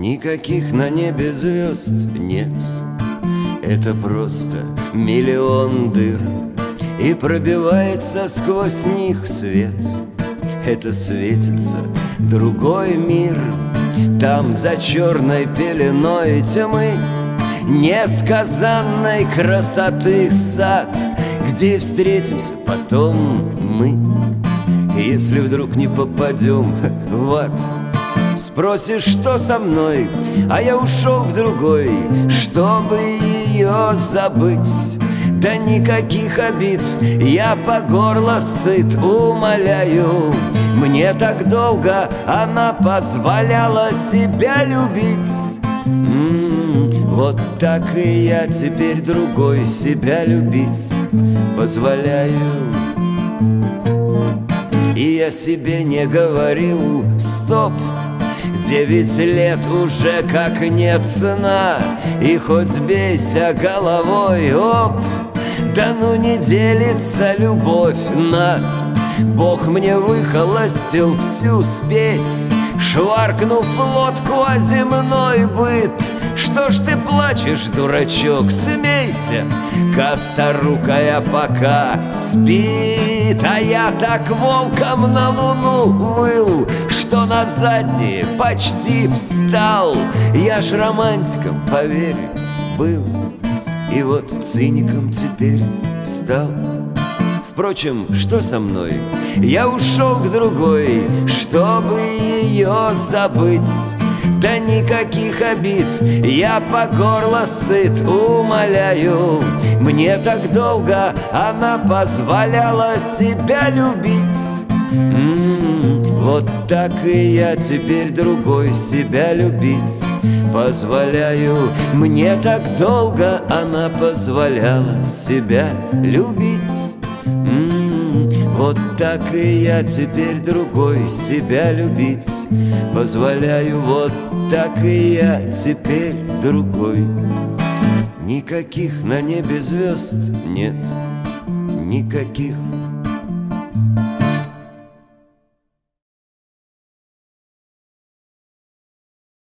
Никаких на небе звезд нет. Это просто миллион дыр, и пробивается сквозь них свет. Это светится другой мир. Там за черной пеленой тьмы несказанной красоты сад, где встретимся потом мы, если вдруг не попадем в ад. Спросишь, что со мной, а я ушел к другой, чтобы ее забыть. Да никаких обид, я по горло сыт, умоляю. Мне так долго она позволяла себя любить. Вот так и я теперь другой себя любить позволяю. И я себе не говорил: стоп, 9 лет уже как нет сна, и хоть бейся головой, оп, да ну не делится любовь на. Бог мне выхолостил всю спесь, шваркнув лодку о земной быт. Что ж ты плачешь, дурачок, смейся, косорукая пока спит. А я так волком на луну выл, что на задние почти встал. Я ж романтиком, поверь, был, и вот циником теперь стал. Впрочем, что со мной? Я ушел к другой, чтобы ее забыть. Да никаких обид, я по горло сыт, умоляю. Мне так долго она позволяла себя любить. Вот так и я теперь другой себя любить позволяю. Мне так долго она позволяла себя любить. Вот так и я теперь другой себя любить позволяю. Вот так и я теперь другой. Никаких на небе звезд нет, никаких